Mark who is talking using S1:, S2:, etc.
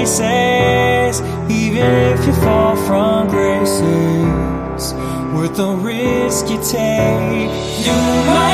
S1: places. Even if you fall from grace, it's worth the risk you take. You might